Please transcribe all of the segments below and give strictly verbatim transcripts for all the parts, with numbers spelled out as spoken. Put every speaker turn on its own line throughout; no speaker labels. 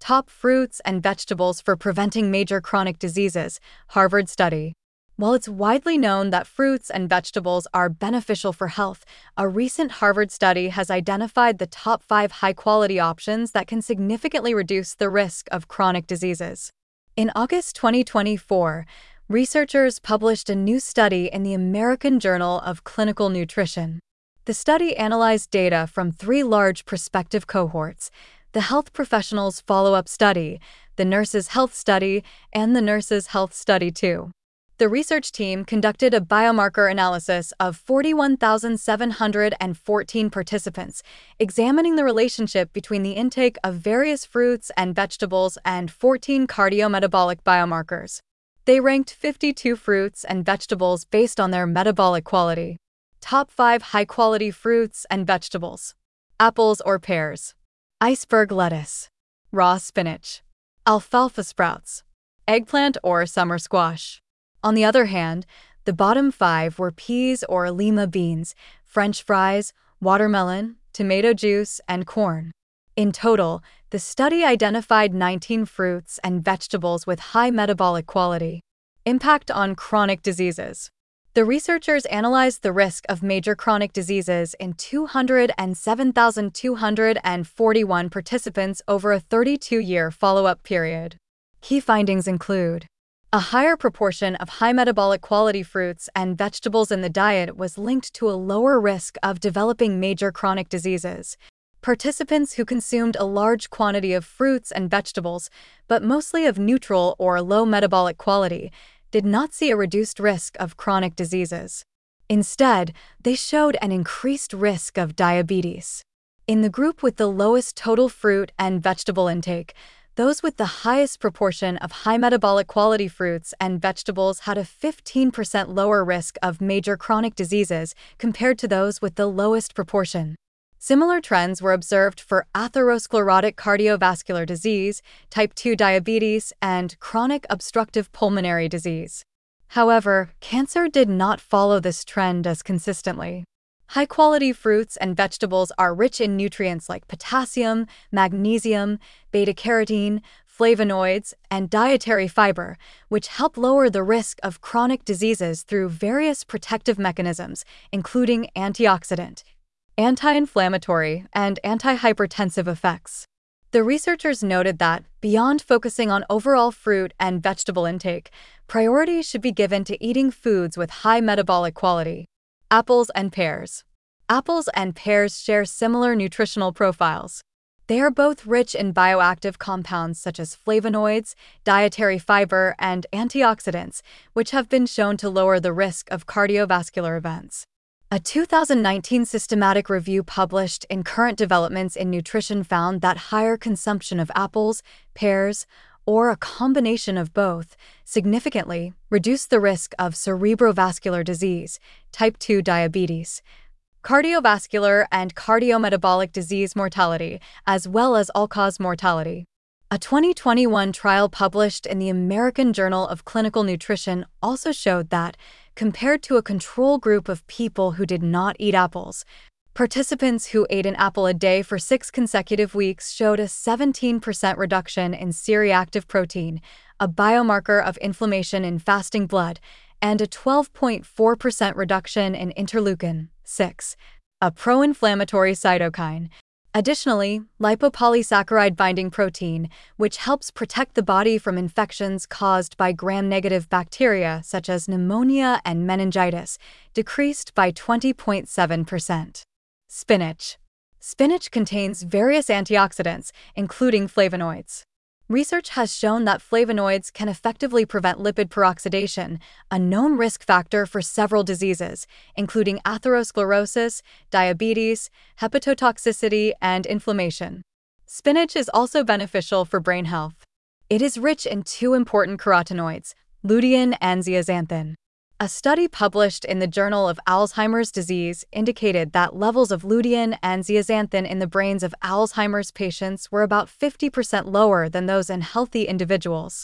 Top fruits and vegetables for preventing major chronic diseases, Harvard study. While it's widely known that fruits and vegetables are beneficial for health, a recent Harvard study has identified the top five high-quality options that can significantly reduce the risk of chronic diseases. In August twenty twenty-four, researchers published a new study in the American Journal of Clinical Nutrition. The study analyzed data from three large prospective cohorts: the Health Professionals Follow-Up Study, the Nurses' Health Study, and the Nurses' Health Study two. The research team conducted a biomarker analysis of forty-one thousand seven hundred fourteen participants, examining the relationship between the intake of various fruits and vegetables and fourteen cardiometabolic biomarkers. They ranked fifty-two fruits and vegetables based on their metabolic quality. Top five high-quality fruits and vegetables: apples or pears, iceberg lettuce, raw spinach, alfalfa sprouts, eggplant or summer squash. On the other hand, the bottom five were peas or lima beans, French fries, watermelon, tomato juice, and corn. In total, the study identified nineteen fruits and vegetables with high metabolic quality. Impact on chronic diseases. The researchers analyzed the risk of major chronic diseases in two hundred seven thousand two hundred forty-one participants over a thirty-two-year follow-up period. Key findings include: a higher proportion of high metabolic quality fruits and vegetables in the diet was linked to a lower risk of developing major chronic diseases. Participants who consumed a large quantity of fruits and vegetables, but mostly of neutral or low metabolic quality, did not see a reduced risk of chronic diseases. Instead, they showed an increased risk of diabetes. In the group with the lowest total fruit and vegetable intake, those with the highest proportion of high metabolic quality fruits and vegetables had a fifteen percent lower risk of major chronic diseases compared to those with the lowest proportion. Similar trends were observed for atherosclerotic cardiovascular disease, type two diabetes, and chronic obstructive pulmonary disease. However, cancer did not follow this trend as consistently. High-quality fruits and vegetables are rich in nutrients like potassium, magnesium, beta-carotene, flavonoids, and dietary fiber, which help lower the risk of chronic diseases through various protective mechanisms, including antioxidant, anti-inflammatory, and antihypertensive effects. The researchers noted that, beyond focusing on overall fruit and vegetable intake, priority should be given to eating foods with high metabolic quality. Apples and pears. Apples and pears share similar nutritional profiles. They are both rich in bioactive compounds such as flavonoids, dietary fiber, and antioxidants, which have been shown to lower the risk of cardiovascular events. A two thousand nineteen systematic review published in Current Developments in Nutrition found that higher consumption of apples, pears, or a combination of both, significantly reduced the risk of cerebrovascular disease, type two diabetes, cardiovascular and cardiometabolic disease mortality, as well as all-cause mortality. A twenty twenty-one trial published in the American Journal of Clinical Nutrition also showed that, compared to a control group of people who did not eat apples, participants who ate an apple a day for six consecutive weeks showed a seventeen percent reduction in C-reactive protein, a biomarker of inflammation in fasting blood, and a twelve point four percent reduction in interleukin six, a pro-inflammatory cytokine. Additionally, lipopolysaccharide-binding protein, which helps protect the body from infections caused by gram-negative bacteria such as pneumonia and meningitis, decreased by twenty point seven percent. Spinach. Spinach contains various antioxidants, including flavonoids. Research has shown that flavonoids can effectively prevent lipid peroxidation, a known risk factor for several diseases, including atherosclerosis, diabetes, hepatotoxicity, and inflammation. Spinach is also beneficial for brain health. It is rich in two important carotenoids, lutein and zeaxanthin. A study published in the Journal of Alzheimer's Disease indicated that levels of lutein and zeaxanthin in the brains of Alzheimer's patients were about fifty percent lower than those in healthy individuals.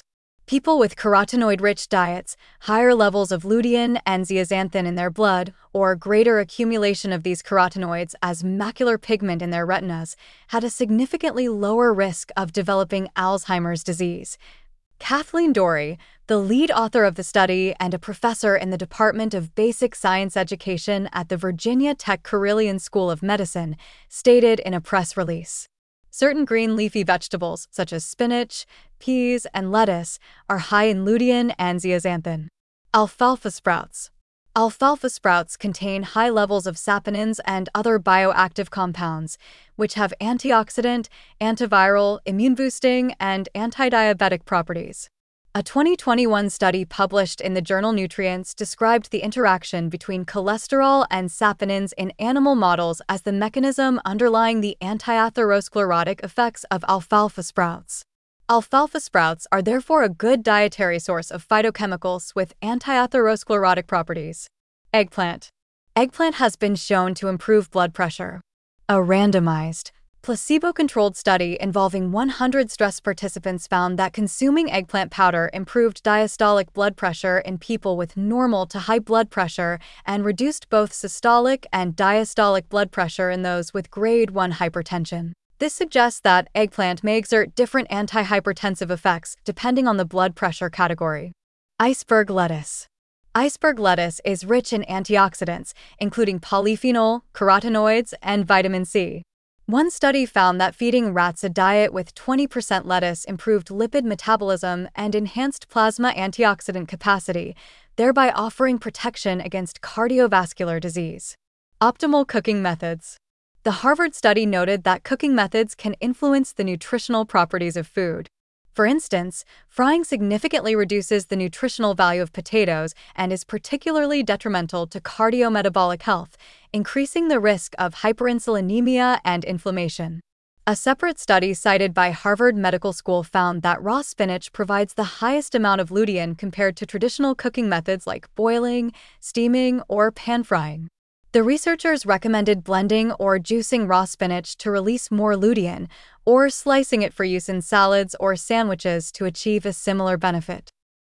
People with carotenoid-rich diets, higher levels of lutein and zeaxanthin in their blood, or greater accumulation of these carotenoids as macular pigment in their retinas, had a significantly lower risk of developing Alzheimer's disease. Kathleen Dorey, the lead author of the study and a professor in the Department of Basic Science Education at the Virginia Tech Carilion School of Medicine, stated in a press release. Certain green leafy vegetables, such as spinach, peas, and lettuce, are high in lutein and zeaxanthin. Alfalfa sprouts. Alfalfa sprouts contain high levels of saponins and other bioactive compounds, which have antioxidant, antiviral, immune-boosting, and anti-diabetic properties. A twenty twenty-one study published in the journal Nutrients described the interaction between cholesterol and saponins in animal models as the mechanism underlying the antiatherosclerotic effects of alfalfa sprouts. Alfalfa sprouts are therefore a good dietary source of phytochemicals with antiatherosclerotic properties. Eggplant. Eggplant has been shown to improve blood pressure. A randomized, placebo-controlled study involving one hundred stress participants found that consuming eggplant powder improved diastolic blood pressure in people with normal to high blood pressure and reduced both systolic and diastolic blood pressure in those with grade one hypertension. This suggests that eggplant may exert different antihypertensive effects depending on the blood pressure category. Iceberg lettuce. Iceberg lettuce is rich in antioxidants, including polyphenol, carotenoids, and vitamin C. One study found that feeding rats a diet with twenty percent lettuce improved lipid metabolism and enhanced plasma antioxidant capacity, thereby offering protection against cardiovascular disease. Optimal cooking methods. The Harvard study noted that cooking methods can influence the nutritional properties of food. For instance, frying significantly reduces the nutritional value of potatoes and is particularly detrimental to cardiometabolic health, increasing the risk of hyperinsulinemia and inflammation. A separate study cited by Harvard Medical School found that raw spinach provides the highest amount of lutein compared to traditional cooking methods like boiling, steaming, or pan-frying. The researchers recommended blending or juicing raw spinach to release more lutein, or slicing it for use in salads or sandwiches to achieve a similar benefit.